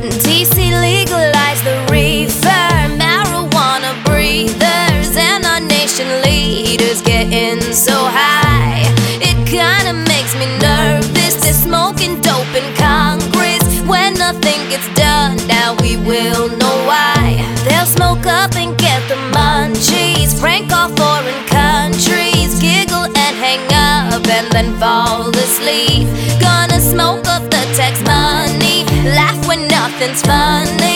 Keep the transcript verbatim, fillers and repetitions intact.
D C legalized the reefer, marijuana breathers, and our nation leaders getting so high. It kinda makes me nervous. They're smoking dope in Congress. When nothing gets done, now we will know why. They'll smoke up and get the munchies, prank off foreign countries, giggle and hang up and then fall asleep. Gonna smoke up the tax money, laugh when nothing's funny.